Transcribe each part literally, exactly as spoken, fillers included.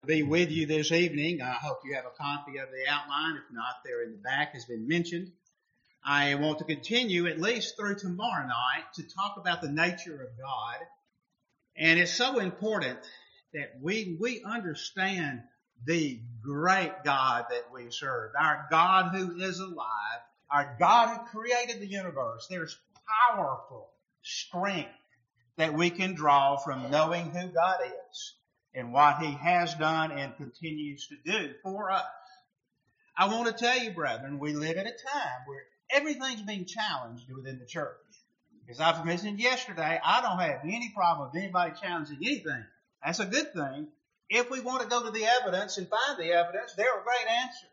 Be with you this evening. I hope you have a copy of the outline. If not, there in the back has been mentioned. I want to continue at least through tomorrow night to talk about the nature of God. And it's so important that we, we understand the great God that we serve. Our God who is alive. Our God who created the universe. There's powerful strength that we can draw from knowing who God is and what He has done and continues to do for us. I want to tell you, brethren, we live at a time where everything's being challenged within the church. As I've mentioned yesterday, I don't have any problem with anybody challenging anything. That's a good thing. If we want to go to the evidence and find the evidence, there are great answers.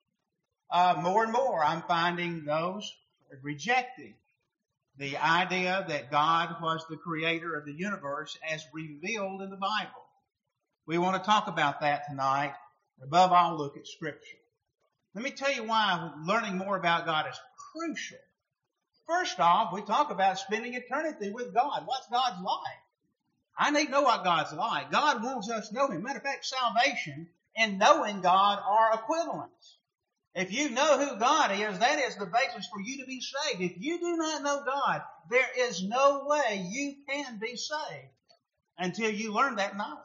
Uh, more and more, I'm finding those rejecting the idea that God was the creator of the universe as revealed in the Bible. We want to talk about that tonight. Above all, look at Scripture. Let me tell you why learning more about God is crucial. First off, we talk about spending eternity with God. What's God's like? I need to know what God's like. God wants us to know Him. Matter of fact, salvation and knowing God are equivalents. If you know who God is, that is the basis for you to be saved. If you do not know God, there is no way you can be saved until you learn that knowledge.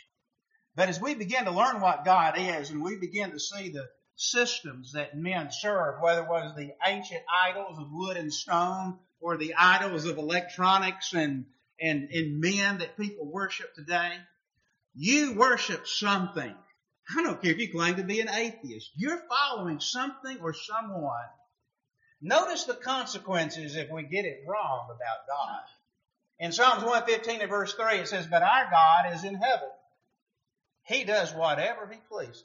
But as we begin to learn what God is and we begin to see the systems that men serve, whether it was the ancient idols of wood and stone or the idols of electronics and, and, and men that people worship today, you worship something. I don't care if you claim to be an atheist. You're following something or someone. Notice the consequences if we get it wrong about God. In Psalms one fifteen and verse three, it says, "But our God is in heaven. He does whatever He pleases.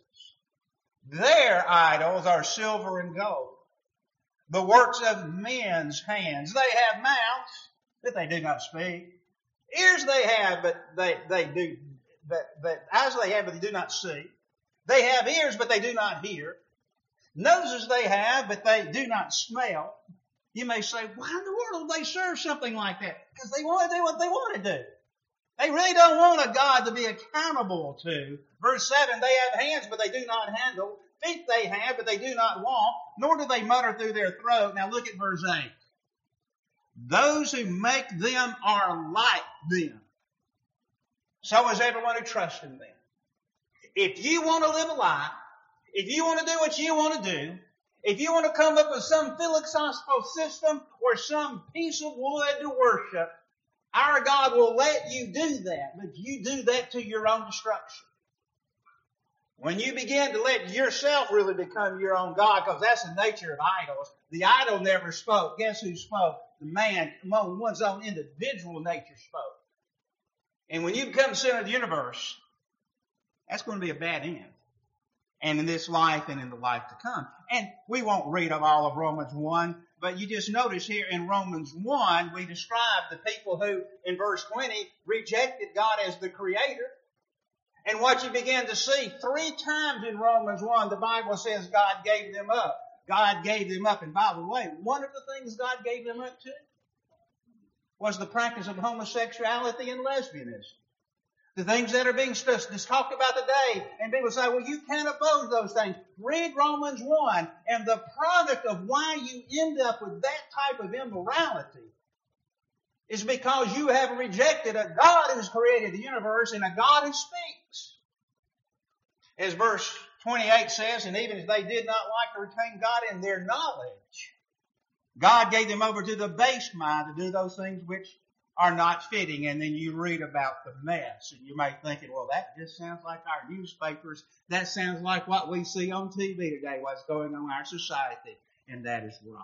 Their idols are silver and gold, the works of men's hands. They have mouths, but they do not speak. Ears they have, but they, they do, but, but eyes they have, but they do not see. They have ears, but they do not hear. Noses they have, but they do not smell." You may say, why in the world would they serve something like that? Because they want to do what they want to do. They really don't want a God to be accountable to. Verse seven, "They have hands, but they do not handle. Feet they have, but they do not walk. Nor do they mutter through their throat." Now look at verse eight. "Those who make them are like them. So is everyone who trusts in them." If you want to live a life, if you want to do what you want to do, if you want to come up with some philosophical system or some piece of wood to worship, our God will let you do that, but you do that to your own destruction. When you begin to let yourself really become your own God, because that's the nature of idols. The idol never spoke. Guess who spoke? The man among one's own individual nature spoke. And when you become the center of the universe, that's going to be a bad end. And in this life and in the life to come. And we won't read of all of Romans one, but you just notice here in Romans one, we describe the people who, in verse twenty, rejected God as the Creator. And what you begin to see, three times in Romans one, the Bible says God gave them up. God gave them up. And by the way, one of the things God gave them up to was the practice of homosexuality and lesbianism. The things that are being just talked about today, and people say, well, you can't oppose those things. Read Romans one, and the product of why you end up with that type of immorality is because you have rejected a God who's created the universe and a God who speaks. As verse twenty-eight says, "And even as they did not like to retain God in their knowledge, God gave them over to the base mind to do those things which are not fitting." And then you read about the mess, and you may think, well, that just sounds like our newspapers. That sounds like what we see on T V today, what's going on in our society. And that is right.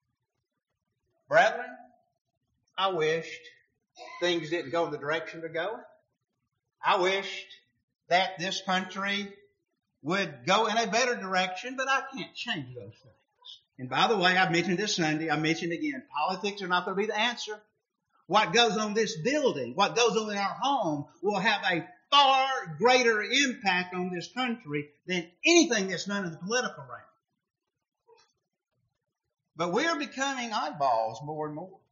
Brethren, I wished things didn't go the direction they're going. I wished that this country would go in a better direction, but I can't change those things. And by the way, I've mentioned this Sunday, I mentioned again, politics are not going to be the answer. What goes on this building, what goes on in our home will have a far greater impact on this country than anything that's done in the political realm. But we're becoming oddballs more and more.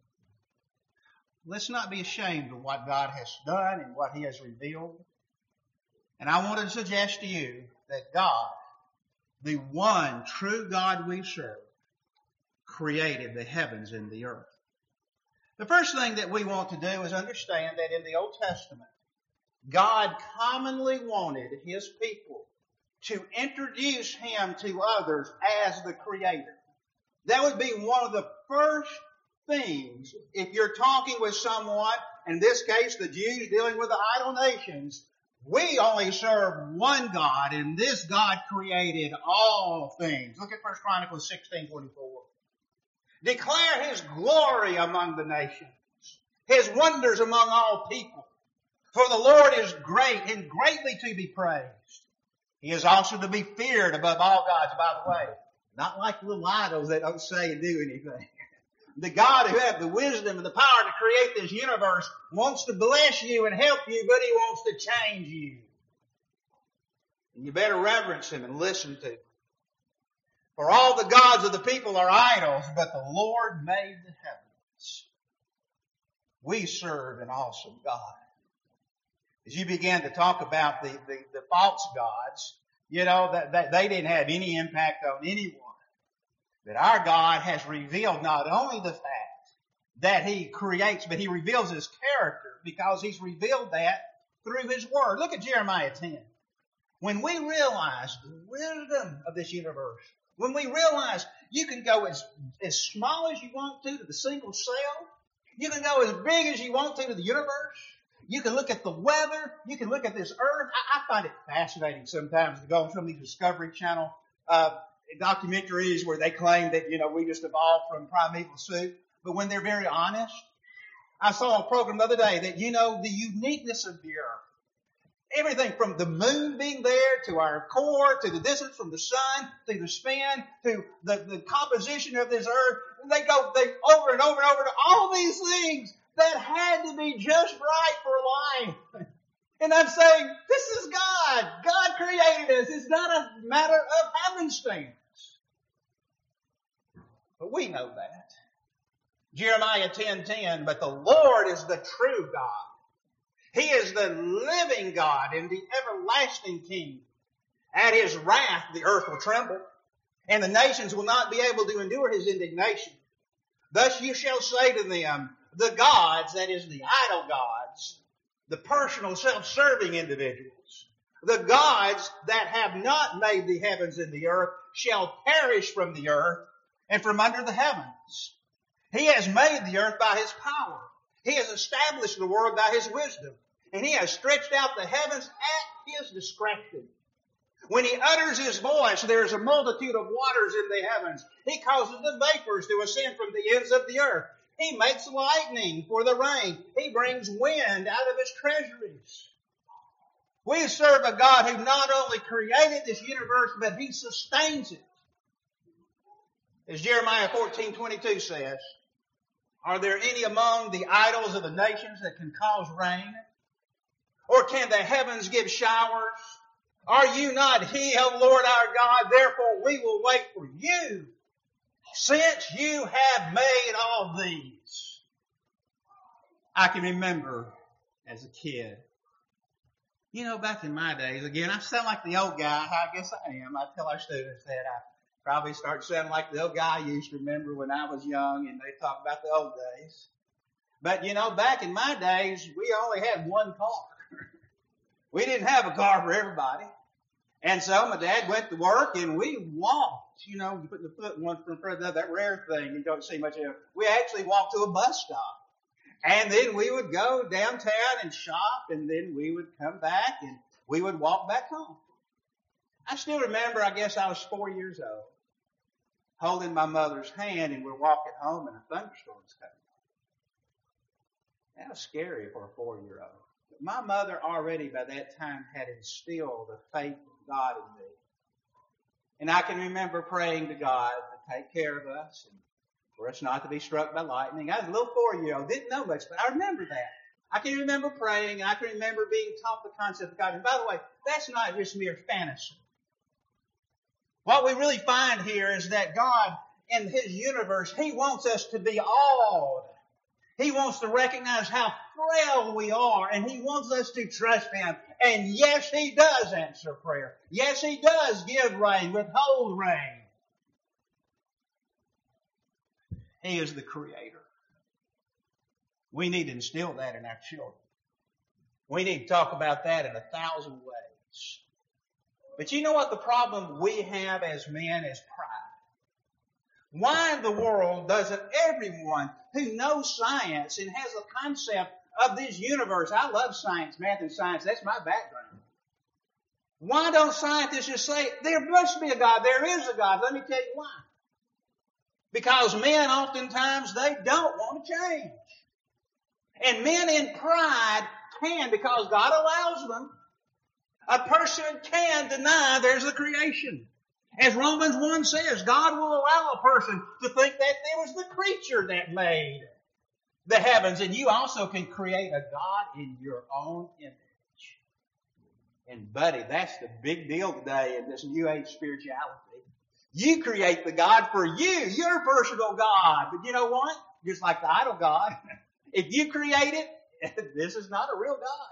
Let's not be ashamed of what God has done and what He has revealed. And I want to suggest to you that God, the one true God we serve, created the heavens and the earth. The first thing that we want to do is understand that in the Old Testament, God commonly wanted His people to introduce Him to others as the Creator. That would be one of the first things if you're talking with someone, in this case the Jews dealing with the idol nations. We only serve one God, and this God created all things. Look at First Chronicles sixteen twenty-four. Declare His glory among the nations, His wonders among all people. For the Lord is great and greatly to be praised. He is also to be feared above all gods, by the way. Not like little idols that don't say and do anything. The God who has the wisdom and the power to create this universe wants to bless you and help you, but He wants to change you. And you better reverence Him and listen to Him. For all the gods of the people are idols, but the Lord made the heavens. We serve an awesome God. As you began to talk about the, the, the false gods, you know, that, that they didn't have any impact on anyone. But our God has revealed not only the fact that He creates, but He reveals His character because He's revealed that through His Word. Look at Jeremiah ten. When we realize the wisdom of this universe, when we realize you can go as, as small as you want to to the single cell, you can go as big as you want to to the universe, you can look at the weather, you can look at this earth. I, I find it fascinating sometimes to go on some of these Discovery Channel uh, documentaries where they claim that, you know, we just evolved from primeval soup. But when they're very honest, I saw a program the other day that, you know, the uniqueness of the earth. Everything from the moon being there to our core, to the distance from the sun, to the spin, to the, the composition of this earth. They go they over and over and over to all these things that had to be just right for life. And I'm saying, this is God. God created us. It's not a matter of happenstance. But we know that. Jeremiah ten ten, but the Lord is the true God. He is the living God and the everlasting King. At His wrath, the earth will tremble, and the nations will not be able to endure His indignation. Thus you shall say to them, the gods, that is the idol gods, the personal self-serving individuals, the gods that have not made the heavens and the earth shall perish from the earth and from under the heavens. He has made the earth by His power. He has established the world by His wisdom. And He has stretched out the heavens at His discretion. When He utters His voice, there is a multitude of waters in the heavens. He causes the vapors to ascend from the ends of the earth. He makes lightning for the rain. He brings wind out of His treasuries. We serve a God who not only created this universe, but He sustains it. As Jeremiah fourteen twenty-two says, are there any among the idols of the nations that can cause rain? Or can the heavens give showers? Are you not He, O Lord our God? Therefore we will wait for you, since you have made all these. I can remember as a kid, you know, back in my days, again, I sound like the old guy. I guess I am. I tell our students that I probably start sounding like the old guy I used to remember when I was young, and they talk about the old days. But, you know, back in my days, we only had one car. We didn't have a car for everybody. And so my dad went to work and we walked, you know, putting the foot one in front of the other, that rare thing you don't see much of. We actually walked to a bus stop. And then we would go downtown and shop, and then we would come back and we would walk back home. I still remember, I guess I was four years old, holding my mother's hand, and we're walking home and a thunderstorm's coming. That was scary for a four-year-old. But my mother already by that time had instilled a faith in God in me. And I can remember praying to God to take care of us and for us not to be struck by lightning. I was a little four-year-old, didn't know much, but I remember that. I can remember praying, and I can remember being taught the concept of God. And by the way, that's not just mere fantasy. What we really find here is that God, in His universe, He wants us to be awed. He wants to recognize how frail we are, and He wants us to trust Him. And yes, He does answer prayer. Yes, He does give rain, withhold rain. He is the Creator. We need to instill that in our children. We need to talk about that in a thousand ways. But you know what the problem we have as men is pride. Why in the world doesn't everyone who knows science and has a concept of this universe, I love science, math and science, that's my background. Why don't scientists just say, there must be a God, there is a God? Let me tell you why. Because men oftentimes, they don't want to change. And men in pride can, because God allows them. A person can deny there's a creation. As Romans one says, God will allow a person to think that there was the creature that made the heavens. And you also can create a God in your own image. And buddy, that's the big deal today in this New Age spirituality. You create the God for you, your personal God. But you know what? Just like the idol God, if you create it, this is not a real God.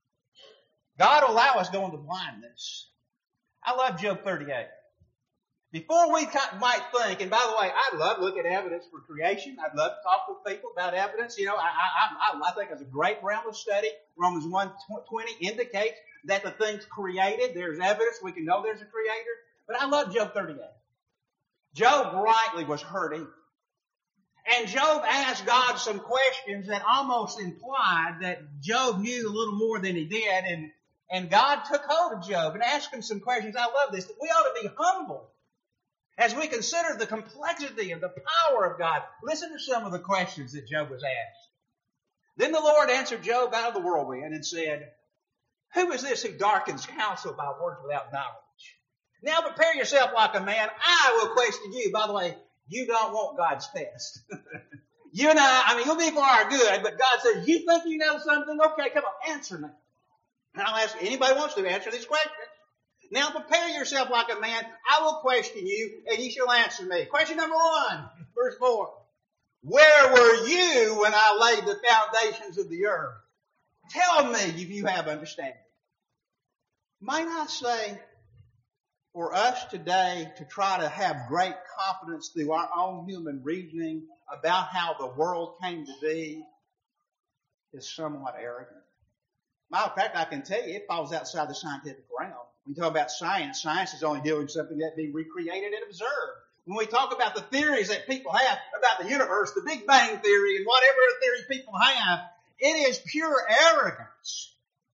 God will allow us to go into blindness. I love Job thirty-eight. Before we might think, and by the way, I love looking at evidence for creation. I'd love to talk with people about evidence. You know, I, I, I, I think it's a great realm of study. Romans one twenty indicates that the things created, there's evidence. We can know there's a creator. But I love Job thirty-eight. Job rightly was hurting. And Job asked God some questions that almost implied that Job knew a little more than he did. And, and God took hold of Job and asked him some questions. I love this. We ought to be humble as we consider the complexity and the power of God. Listen to some of the questions that Job was asked. Then the Lord answered Job out of the whirlwind and said, who is this who darkens counsel by words without knowledge? Now prepare yourself like a man. I will question you. By the way, you don't want God's test. You and I, I mean, you'll be for our good, but God says, you think you know something? Okay, come on, answer me. And I'll ask anybody wants to answer these questions. Now prepare yourself like a man. I will question you, and you shall answer me. Question number one, verse four. Where were you when I laid the foundations of the earth? Tell me if you have understanding. Might I say, for us today to try to have great confidence through our own human reasoning about how the world came to be is somewhat arrogant. Matter of fact, I can tell you, it falls outside the scientific realm. When you talk about science, science is only doing something that be recreated and observed. When we talk about the theories that people have about the universe, the Big Bang Theory and whatever theory people have, it is pure arrogance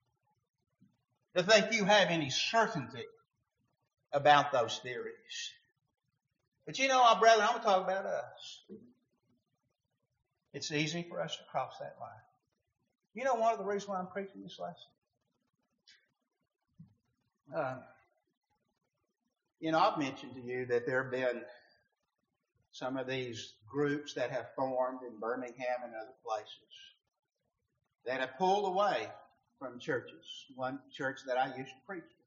to think you have any certainty about those theories. But you know, our brethren, I'm going to talk about us. It's easy for us to cross that line. You know one of the reasons why I'm preaching this lesson? Uh, you know, I've mentioned to you that there have been some of these groups that have formed in Birmingham and other places that have pulled away from churches. One church that I used to preach with.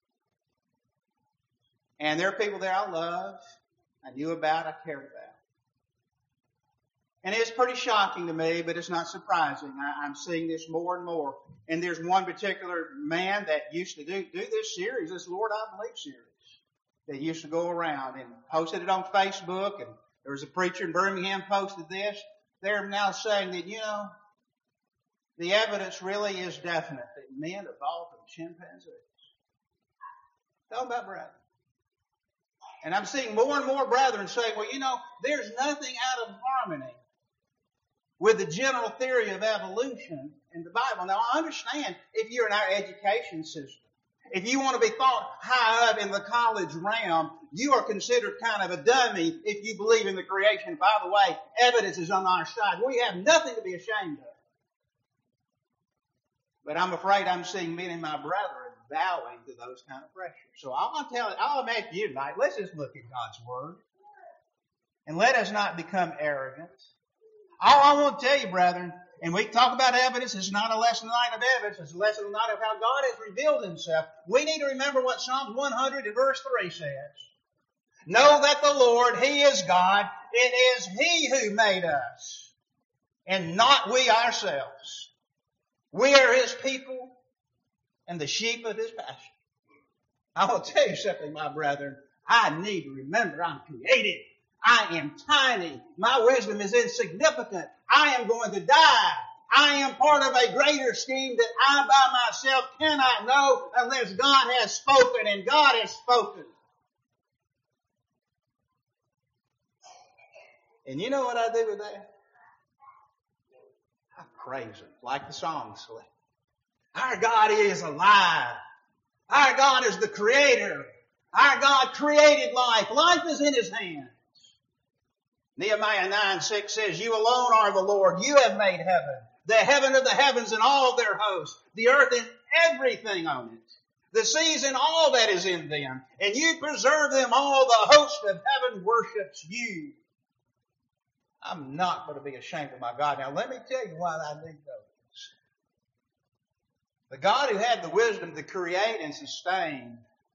And there are people there I love, I knew about, I cared about. And it's pretty shocking to me, but it's not surprising. I, I'm seeing this more and more. And there's one particular man that used to do, do this series, this Lord I Believe series, that used to go around and posted it on Facebook. And there was a preacher in Birmingham posted this. They're now saying that, you know, the evidence really is definite that men evolved from chimpanzees. Talk about brethren. And I'm seeing more and more brethren saying, well, you know, there's nothing out of harmony with the general theory of evolution in the Bible. Now, I understand if you're in our education system, if you want to be thought high up in the college realm, you are considered kind of a dummy if you believe in the creation. By the way, evidence is on our side. We have nothing to be ashamed of. But I'm afraid I'm seeing many of my brethren bowing to those kind of pressures. So I want to tell, I'll make you tonight, let's just look at God's Word. And let us not become arrogant. All I want to tell you, brethren, and we talk about evidence, it's not a lesson tonight of evidence, it's a lesson tonight of how God has revealed Himself. We need to remember what Psalm one hundred and verse three says. Know that the Lord, He is God. It is He who made us, and not we ourselves. We are His people, and the sheep of his pasture. I will tell you something, my brethren. I need to remember I'm created. I am tiny. My wisdom is insignificant. I am going to die. I am part of a greater scheme that I by myself cannot know unless God has spoken, and God has spoken. And you know what I do with that? I praise Him, like the song said. Our God is alive. Our God is the Creator. Our God created life. Life is in His hands. Nehemiah nine six says, you alone are the Lord. You have made heaven, the heaven of the heavens and all their hosts, the earth and everything on it, the seas and all that is in them. And you preserve them all. The host of heaven worships you. I'm not going to be ashamed of my God. Now let me tell you why I need those. The God who had the wisdom to create and sustain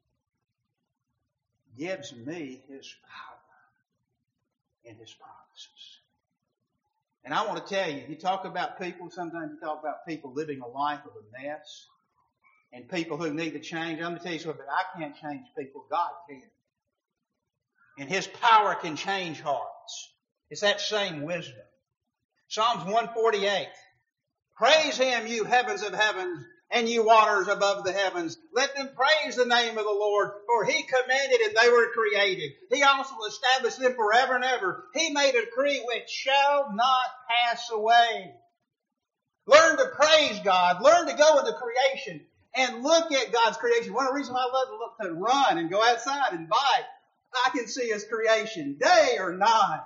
gives me His power and His promises. And I want to tell you, you talk about people, sometimes you talk about people living a life of a mess and people who need to change. I'm going to tell you something, I can't change people, God can. And His power can change hearts. It's that same wisdom. Psalms one forty-eight. Praise Him, you heavens of heavens, and you waters above the heavens. Let them praise the name of the Lord, for He commanded and they were created. He also established them forever and ever. He made a decree which shall not pass away. Learn to praise God. Learn to go into creation and look at God's creation. One of the reasons I love to look to run and go outside and bike, I can see His creation day or night.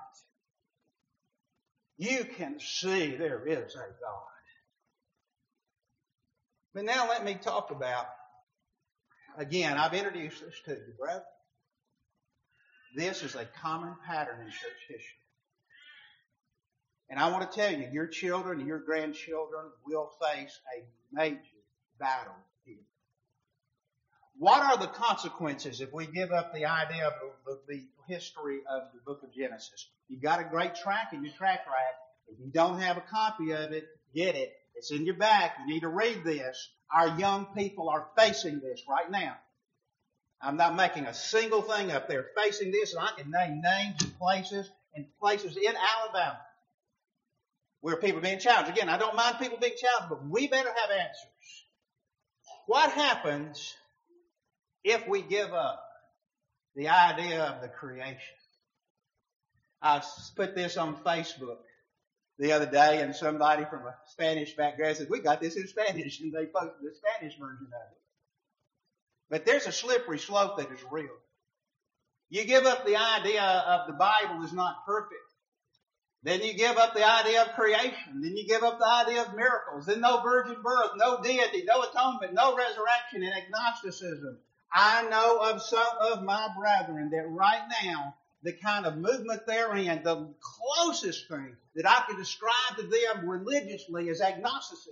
You can see there is a God. But now let me talk about, again, I've introduced this to you, brother. This is a common pattern in church history. And I want to tell you, your children and your grandchildren will face a major battle here. What are the consequences if we give up the idea of the, the history of the book of Genesis? You've got a great track in your track rack. If you don't have a copy of it, get it. It's in your back. You need to read this. Our young people are facing this right now. I'm not making a single thing up. They're facing this, and I can name names and places and places in Alabama where people are being challenged. Again, I don't mind people being challenged, but we better have answers. What happens if we give up the idea of the creation? I put this on Facebook the other day, and somebody from a Spanish background said, we got this in Spanish, and they posted the Spanish version of it. But there's a slippery slope that is real. You give up the idea of the Bible is not perfect. Then you give up the idea of creation. Then you give up the idea of miracles. Then no virgin birth, no deity, no atonement, no resurrection, and agnosticism. I know of some of my brethren that right now, the kind of movement they're in, the closest thing that I can describe to them religiously is agnosticism.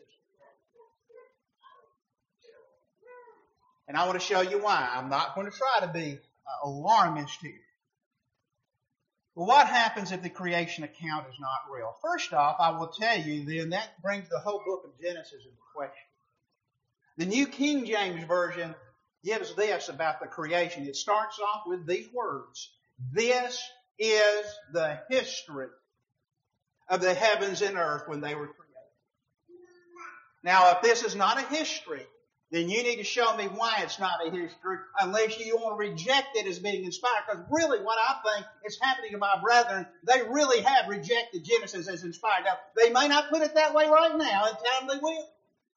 And I want to show you why. I'm not going to try to be uh, alarmist here. Well, what happens if the creation account is not real? First off, I will tell you then that brings the whole book of Genesis into question. The New King James Version gives this about the creation. It starts off with these words. This is the history of the heavens and earth when they were created. Now, if this is not a history, then you need to show me why it's not a history, unless you want to reject it as being inspired. Because really what I think is happening to my brethren, they really have rejected Genesis as inspired. Now, they may not put it that way right now. In time they will.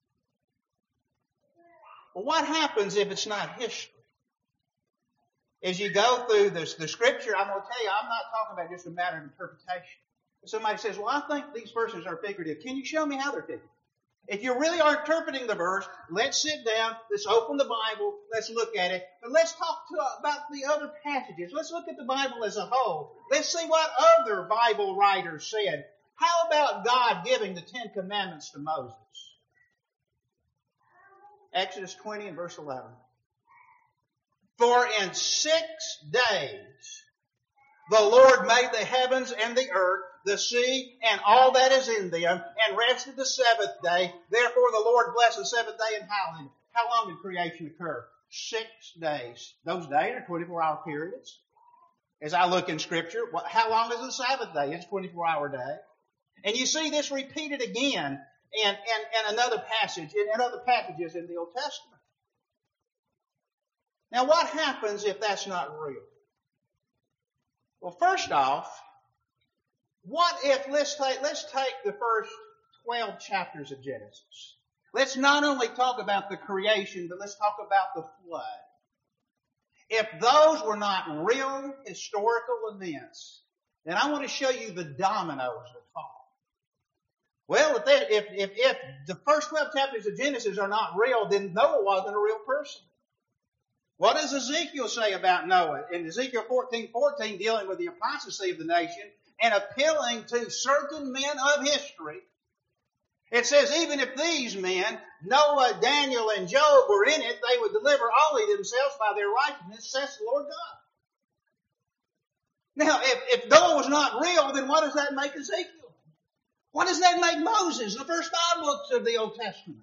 But what happens if it's not history? As you go through this, the scripture, I'm going to tell you, I'm not talking about just a matter of interpretation. If somebody says, well, I think these verses are figurative. Can you show me how they're figurative? If you really are interpreting the verse, let's sit down, let's open the Bible, let's look at it, but let's talk to, about the other passages. Let's look at the Bible as a whole. Let's see what other Bible writers said. How about God giving the Ten Commandments to Moses? Exodus twenty and verse eleven. For in six days the Lord made the heavens and the earth, the sea, and all that is in them, and rested the seventh day. Therefore the Lord blessed the seventh day and hallowed it. how long did creation occur? Six days. Those days are twenty-four hour periods. As I look in Scripture, how long is the Sabbath day? It's a twenty-four hour day. And you see this repeated again in, in, in another passage, in, in other passages in the Old Testament. Now, what happens if that's not real? Well, first off, what if, let's take, let's take the first twelve chapters of Genesis. Let's not only talk about the creation, but let's talk about the flood. If those were not real historical events, then I want to show you the dominoes that fall. Well, if, they, if, if, if the first twelve chapters of Genesis are not real, then Noah wasn't a real person. What does Ezekiel say about Noah? In Ezekiel fourteen fourteen, dealing with the apostasy of the nation and appealing to certain men of history, it says, even if these men, Noah, Daniel, and Job, were in it, they would deliver only themselves by their righteousness, says the Lord God. Now, if, if Noah was not real, then what does that make Ezekiel? What does that make Moses, the first five books of the Old Testament?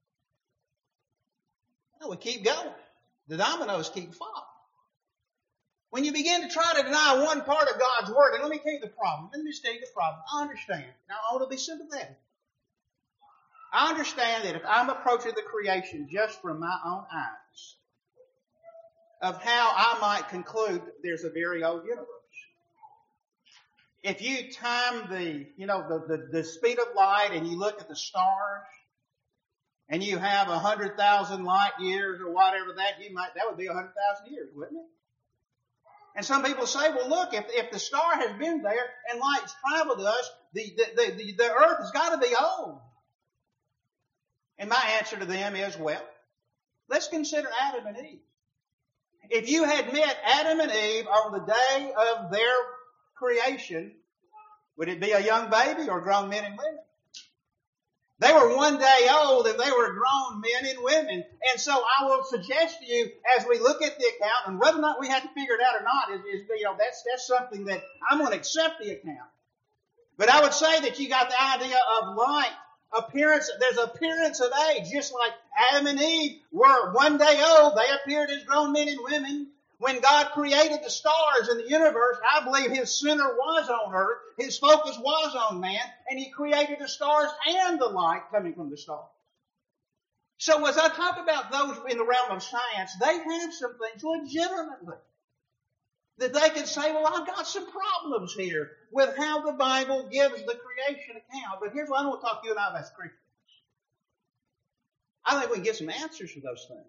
Well, we keep going. The dominoes keep falling. When you begin to try to deny one part of God's Word, and let me tell you the problem. Let me tell you the problem. I understand. Now, I want to be sympathetic. I understand that if I'm approaching the creation just from my own eyes, of how I might conclude there's a very old universe. If you time the, you know, the, the, the speed of light and you look at the stars, and you have a hundred thousand light years or whatever that, you might, that would be a hundred thousand years, wouldn't it? And some people say, well, look, if, if the star has been there and light's traveled to us, the, the, the, the earth has got to be old. And my answer to them is, well, let's consider Adam and Eve. If you had met Adam and Eve on the day of their creation, would it be a young baby or grown men and women? They were one day old and they were grown men and women. And so I will suggest to you, as we look at the account, and whether or not we have to figure it out or not, is, is you know, that's, that's something that I'm going to accept the account. But I would say that you got the idea of light, appearance, there's appearance of age, just like Adam and Eve were one day old, they appeared as grown men and women. When God created the stars in the universe, I believe His center was on earth, His focus was on man, and He created the stars and the light coming from the stars. So as I talk about those in the realm of science, they have some things legitimately that they can say, well, I've got some problems here with how the Bible gives the creation account. But here's what I want to talk to you and I about as Christians. I think we can get some answers to those things.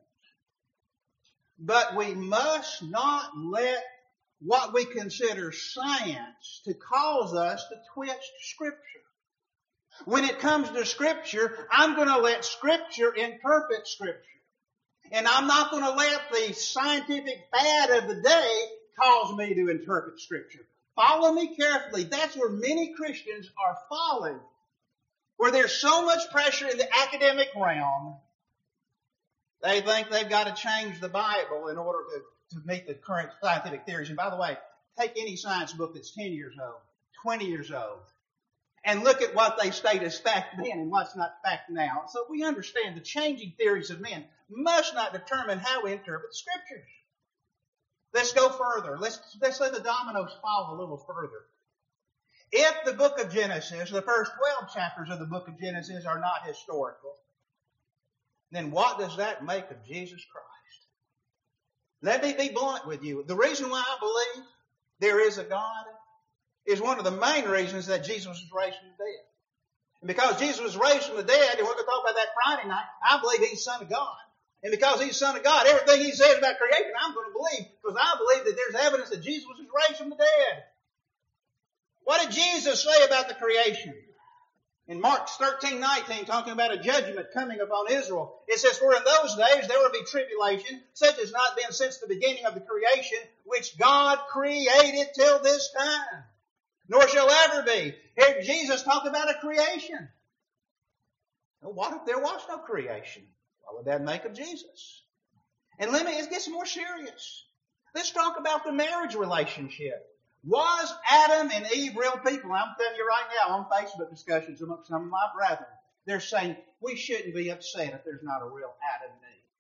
But we must not let what we consider science to cause us to twist Scripture. When it comes to Scripture, I'm going to let Scripture interpret Scripture. And I'm not going to let the scientific fad of the day cause me to interpret Scripture. Follow me carefully. That's where many Christians are falling. Where there's so much pressure in the academic realm, they think they've got to change the Bible in order to, to meet the current scientific theories. And by the way, take any science book that's ten years old, twenty years old, and look at what they state as fact then and what's not fact now. So we understand the changing theories of men must not determine how we interpret the Scriptures. Let's go further. Let's, let's let the dominoes fall a little further. If the book of Genesis, the first twelve chapters of the book of Genesis are not historical, then what does that make of Jesus Christ? Let me be blunt with you. The reason why I believe there is a God is one of the main reasons that Jesus was raised from the dead. And because Jesus was raised from the dead, and we're going to talk about that Friday night, I believe He's the Son of God. And because He's the Son of God, everything He says about creation, I'm going to believe, because I believe that there's evidence that Jesus was raised from the dead. What did Jesus say about the creation? In Mark thirteen nineteen, talking about a judgment coming upon Israel, it says, for in those days there will be tribulation, such as not been since the beginning of the creation, which God created till this time, nor shall ever be. Here Jesus talked about a creation. Well, what if there was no creation? What would that make of Jesus? And let me, let's get some more serious. Let's talk about the marriage relationship. Was Adam and Eve real people? I'm telling you right now, on Facebook discussions among some of my brethren, they're saying we shouldn't be upset if there's not a real Adam and Eve.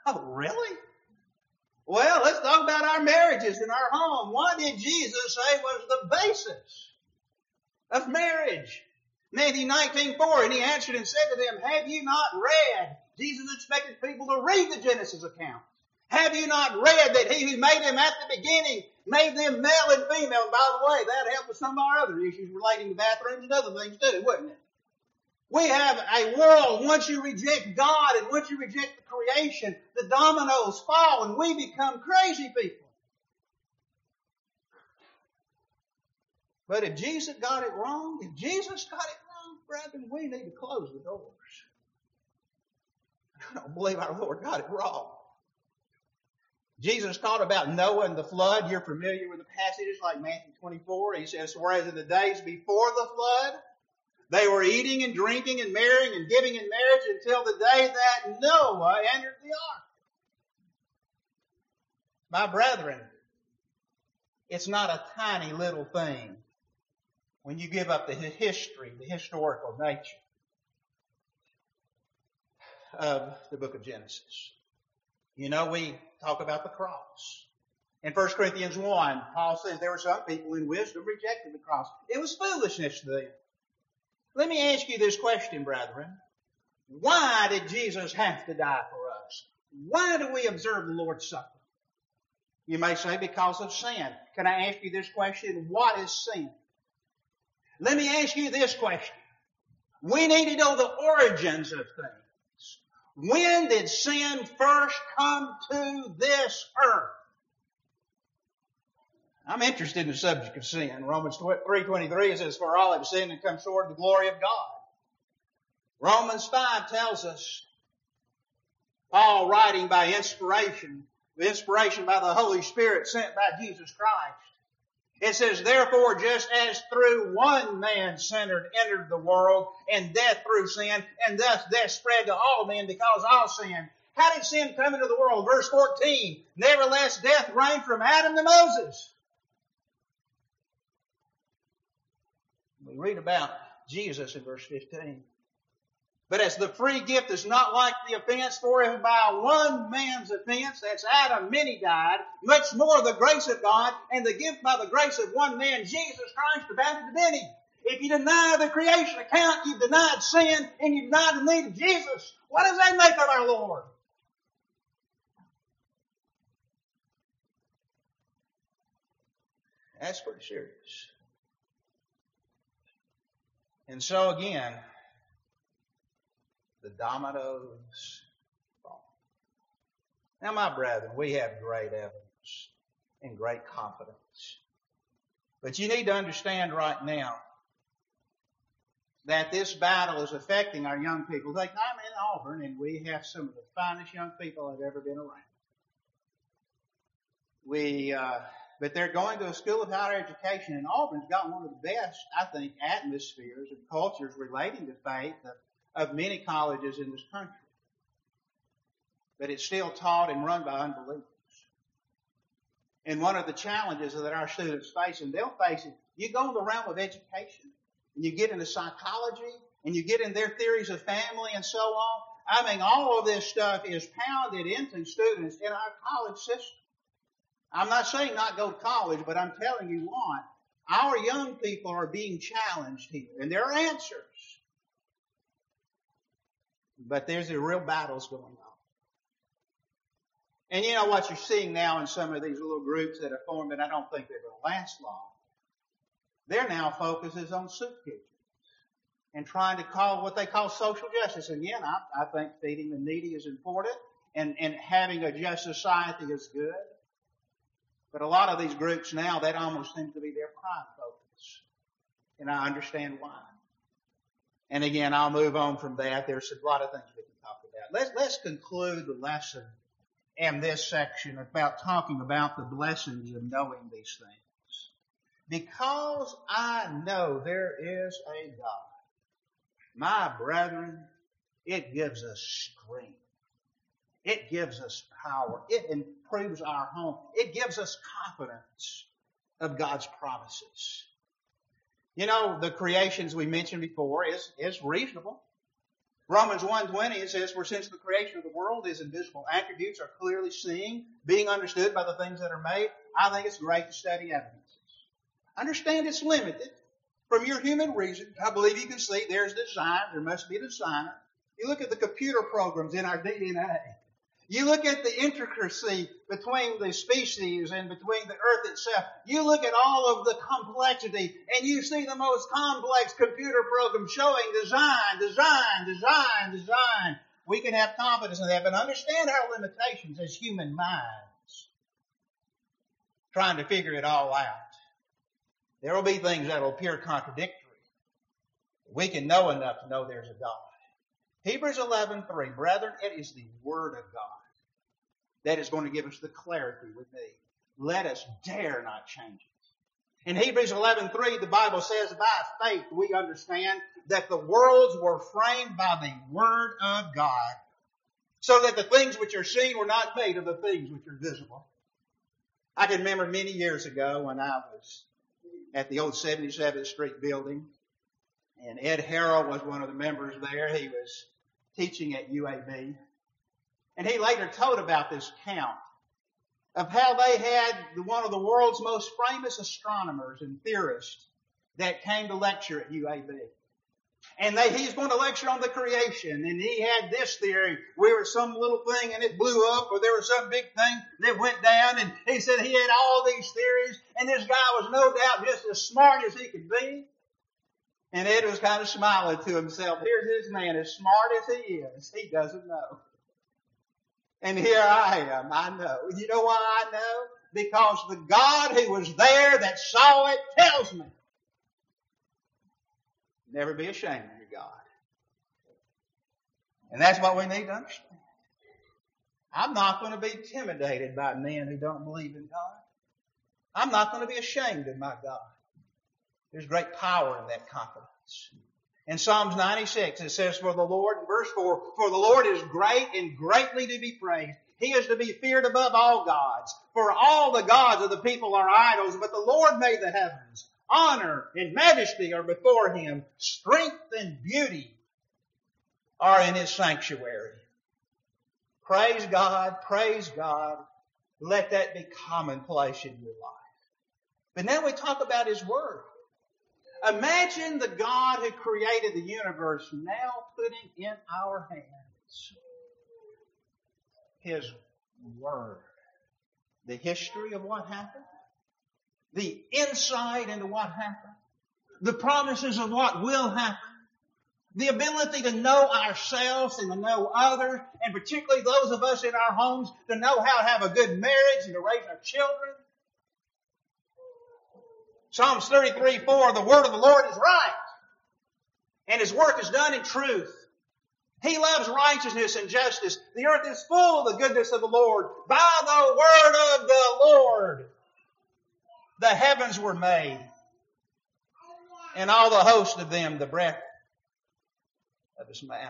Oh, really? Well, let's talk about our marriages in our home. What did Jesus say was the basis of marriage? Matthew nineteen four, and he answered and said to them, have you not read? Jesus expected people to read the Genesis account. Have you not read that he who made them at the beginning made them male and female? And by the way, that helped with some of our other issues relating to bathrooms and other things too, wouldn't it? We have a world, once you reject God and once you reject the creation, the dominoes fall and we become crazy people. But if Jesus got it wrong, if Jesus got it wrong, brethren, we need to close the doors. I don't believe our Lord got it wrong. Jesus taught about Noah and the flood. You're familiar with the passages like Matthew twenty-four. He says, whereas in the days before the flood, they were eating and drinking and marrying and giving in marriage until the day that Noah entered the ark. My brethren, it's not a tiny little thing when you give up the history, the historical nature of the book of Genesis. You know, we talk about the cross. In First Corinthians one, Paul says there were some people in wisdom rejected the cross. It was foolishness to them. Let me ask you this question, brethren. Why did Jesus have to die for us? Why do we observe the Lord's Supper? You may say because of sin. Can I ask you this question? What is sin? Let me ask you this question. We need to know the origins of things. When did sin first come to this earth? I'm interested in the subject of sin. Romans three twenty-three says, for all have sinned and come short of the glory of God. Romans five tells us, Paul writing by inspiration, the inspiration by the Holy Spirit sent by Jesus Christ. It says, therefore, just as through one man sinner entered the world, and death through sin, and thus death spread to all men because all sinned. How did sin come into the world? Verse fourteen, nevertheless death reigned from Adam to Moses. We read about Jesus in verse fifteen. But as the free gift is not like the offense, for if by one man's offense, that's Adam, many died, much more the grace of God and the gift by the grace of one man, Jesus Christ, abounded to many. If you deny the creation account, you've denied sin and you've denied the need of Jesus. What does that make of our Lord? That's pretty serious. And so again, the dominoes fall. Now, my brethren, we have great evidence and great confidence. But you need to understand right now that this battle is affecting our young people. Like, I'm in Auburn, and we have some of the finest young people I've ever been around. We, uh, but they're going to a school of higher education, and Auburn's got one of the best, I think, atmospheres and cultures relating to faith of, of many colleges in this country. But it's still taught and run by unbelievers. And one of the challenges that our students face, and they'll face it, you go in the realm of education, and you get into psychology, and you get in their theories of family and so on. I mean, all of this stuff is pounded into students in our college system. I'm not saying not go to college, but I'm telling you what, our young people are being challenged here, and there are answers. But there's a real battles going on. And you know what you're seeing now in some of these little groups that are formed, and I don't think they're going to last long. Their now focus is on soup kitchens and trying to call what they call social justice. And again, I, I think feeding the needy is important, and, and having a just society is good. But a lot of these groups now, that almost seems to be their prime focus. And I understand why. And again, I'll move on from that. There's a lot of things we can talk about. Let's, let's conclude the lesson in this section about talking about the blessings of knowing these things. Because I know there is a God, my brethren, it gives us strength. It gives us power. It improves our home. It gives us confidence of God's promises. You know, the creations we mentioned before is, is reasonable. Romans one twenty, it says, for since the creation of the world, his invisible attributes are clearly seen, being understood by the things that are made. I think it's great to study evidences. Understand it's limited. From your human reason, I believe you can see there's design. There must be a designer. You look at the computer programs in our D N A. You look at the intricacy between the species and between the earth itself. You look at all of the complexity and you see the most complex computer program showing design, design, design, design. We can have confidence in that, but understand our limitations as human minds, trying to figure it all out. There will be things that will appear contradictory. We can know enough to know there's a God. Hebrews eleven three, brethren, it is the Word of God that is going to give us the clarity we need. Let us dare not change it. In Hebrews eleven three, the Bible says, by faith we understand that the worlds were framed by the Word of God, so that the things which are seen were not made of the things which are visible. I can remember many years ago when I was at the old seventy-seventh Street building, and Ed Harrell was one of the members there. He was teaching at U A B. And he later told about this account of how they had one of the world's most famous astronomers and theorists that came to lecture at U A B. And they, he's going to lecture on the creation, and he had this theory. We were some little thing and it blew up, or there was some big thing that went down, and he said he had all these theories, and this guy was no doubt just as smart as he could be. And Ed was kind of smiling to himself. Here's this man, as smart as he is, he doesn't know. And here I am, I know. You know why I know? Because the God who was there that saw it tells me. Never be ashamed of your God. And that's what we need to understand. I'm not going to be intimidated by men who don't believe in God. I'm not going to be ashamed of my God. There's great power in that confidence. In Psalms ninety-six, it says, for the Lord, in verse four, for the Lord is great and greatly to be praised. He is to be feared above all gods. For all the gods of the people are idols, but the Lord made the heavens. Honor and majesty are before him. Strength and beauty are in his sanctuary. Praise God, praise God. Let that be commonplace in your life. But now we talk about his word. Imagine the God who created the universe now putting in our hands his word. The history of what happened. The insight into what happened. The promises of what will happen. The ability to know ourselves and to know others, and particularly those of us in our homes, to know how to have a good marriage and to raise our children. Psalms thirty-three four, the word of the Lord is right, and his work is done in truth. He loves righteousness and justice. The earth is full of the goodness of the Lord. By the word of the Lord, the heavens were made, and all the host of them, the breath of his mouth.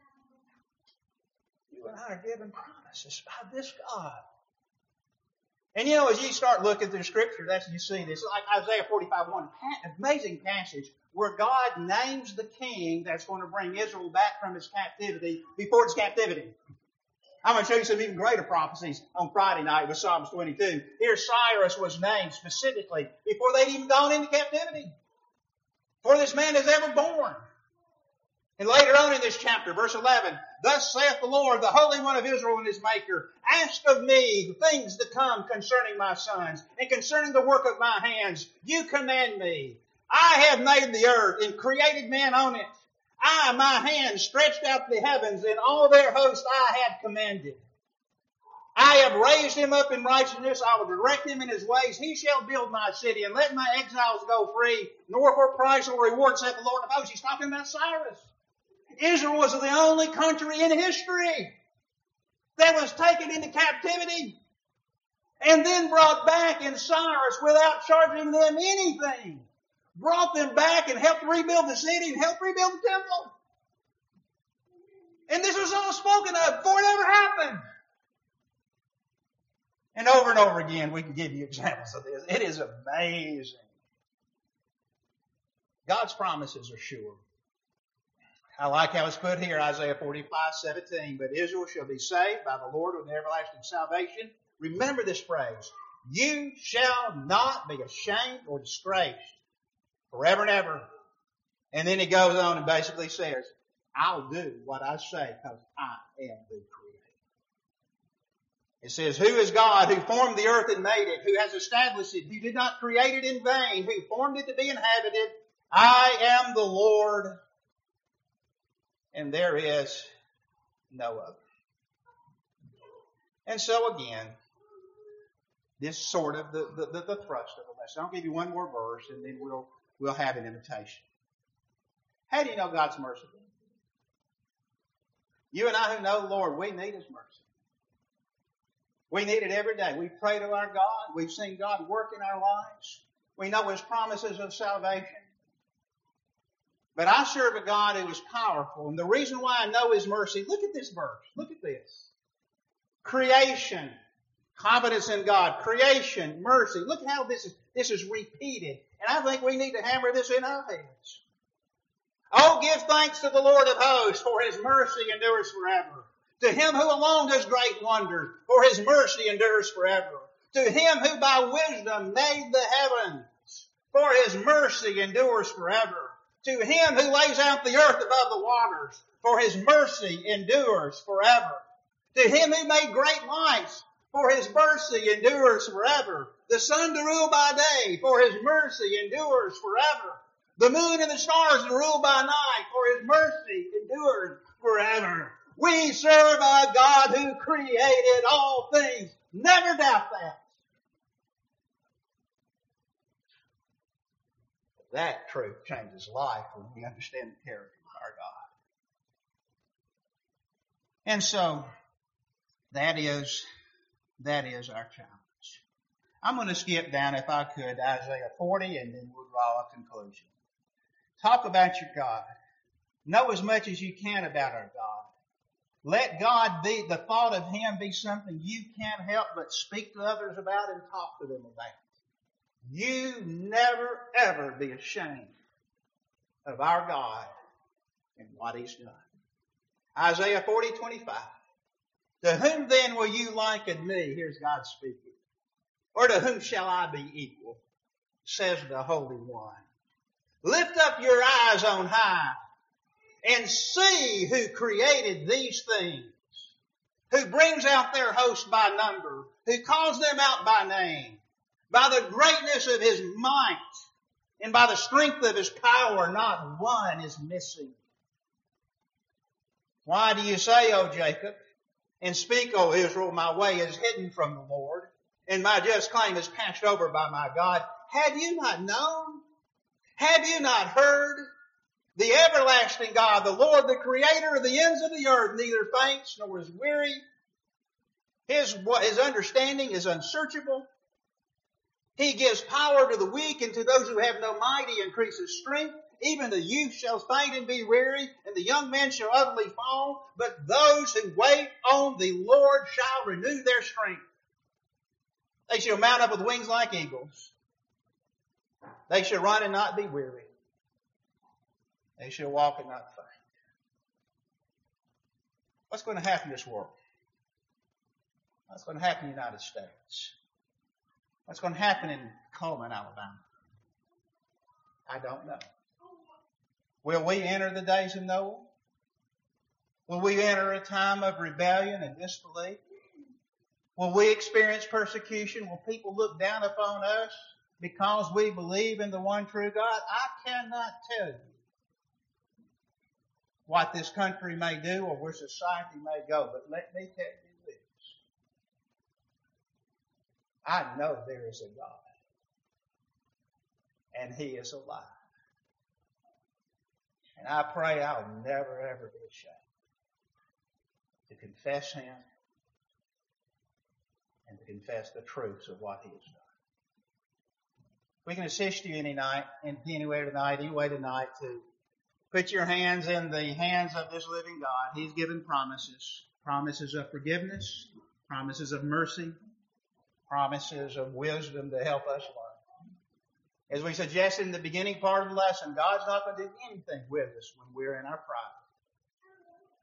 You and I are given promises by this God. And you know, as you start looking through Scripture, that's you see this, like Isaiah forty-five one, amazing passage where God names the king that's going to bring Israel back from his captivity before its captivity. I'm going to show you some even greater prophecies on Friday night with Psalms twenty-two. Here Cyrus was named specifically before they'd even gone into captivity. Before this man is ever born. And later on in this chapter, verse eleven, thus saith the Lord, the Holy One of Israel and his Maker, ask of me the things to come concerning my sons, and concerning the work of my hands. You command me. I have made the earth and created man on it. I, my hand, stretched out the heavens, and all their host I have commanded. I have raised him up in righteousness. I will direct him in his ways. He shall build my city, and let my exiles go free, nor for price or reward, saith the Lord of hosts. He's talking about Cyrus. Israel was the only country in history that was taken into captivity and then brought back in Cyrus without charging them anything. Brought them back and helped rebuild the city and helped rebuild the temple. And this was all spoken of before it ever happened. And over and over again, we can give you examples of this. It is amazing. God's promises are sure. I like how it's put here, Isaiah forty-five seventeen. But Israel shall be saved by the Lord with everlasting salvation. Remember this phrase. You shall not be ashamed or disgraced forever and ever. And then he goes on and basically says, I'll do what I say because I am the Creator. It says, who is God who formed the earth and made it, who has established it, who did not create it in vain, who formed it to be inhabited? I am the Lord, and there is no other. And so again, this is sort of the, the, the, the thrust of the lesson. I'll give you one more verse and then we'll, we'll have an invitation. How do you know God's merciful? You and I who know the Lord, we need His mercy. We need it every day. We pray to our God. We've seen God work in our lives. We know His promises of salvation. But I serve a God who is powerful. And the reason why I know His mercy, look at this verse. Look at this. Creation. Confidence in God. Creation. Mercy. Look how this is, this is repeated. And I think we need to hammer this in our heads. Oh, give thanks to the Lord of hosts, for His mercy endures forever. To Him who alone does great wonders, for His mercy endures forever. To Him who by wisdom made the heavens, for His mercy endures forever. To Him who lays out the earth above the waters, for His mercy endures forever. To Him who made great lights, for His mercy endures forever. The sun to rule by day, for His mercy endures forever. The moon and the stars to rule by night, for His mercy endures forever. We serve a God who created all things. Never doubt that. That truth changes life when we understand the character of our God. And so, that is, that is our challenge. I'm going to skip down, if I could, to Isaiah forty, and then we'll draw a conclusion. Talk about your God. Know as much as you can about our God. Let God be, the thought of Him be something you can't help but speak to others about and talk to them about. You never ever be ashamed of our God and what He's done. Isaiah forty twenty-five. To whom then will you liken me? Here's God speaking. Or to whom shall I be equal? Says the Holy One. Lift up your eyes on high and see who created these things, who brings out their host by number, who calls them out by name. By the greatness of His might and by the strength of His power, not one is missing. Why do you say, O Jacob, and speak, O Israel, my way is hidden from the Lord, and my just claim is passed over by my God? Have you not known? Have you not heard? The everlasting God, the Lord, the Creator of the ends of the earth, neither faints nor is weary. His, his understanding is unsearchable. He gives power to the weak, and to those who have no might He increases strength. Even the youth shall faint and be weary, and the young men shall utterly fall. But those who wait on the Lord shall renew their strength. They shall mount up with wings like eagles. They shall run and not be weary. They shall walk and not faint. What's going to happen in this world? What's going to happen in the United States? What's going to happen in Coleman, Alabama? I don't know. Will we enter the days of Noah? Will we enter a time of rebellion and disbelief? Will we experience persecution? Will people look down upon us because we believe in the one true God? I cannot tell you what this country may do or where society may go, but let me tell you this. I know there is a God, and He is alive. And I pray I'll never, ever be ashamed to confess Him and to confess the truths of what He has done. We can assist you any night, in anywhere tonight, any way tonight, to put your hands in the hands of this living God. He's given promises, promises of forgiveness, promises of mercy, promises of wisdom to help us learn. As we suggested in the beginning part of the lesson, God's not going to do anything with us when we're in our pride.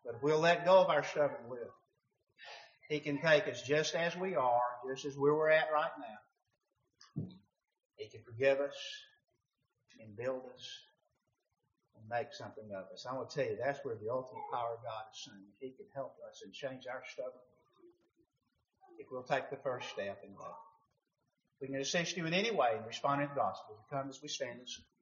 But if we'll let go of our stubborn will, He can take us just as we are, just as where we're at right now. He can forgive us and build us and make something of us. I want to tell you, that's where the ultimate power of God is seen. He can help us and change our stubborn will if we'll take the first step in that. We can assist you in any way in responding to the gospel. We come as we stand and sing.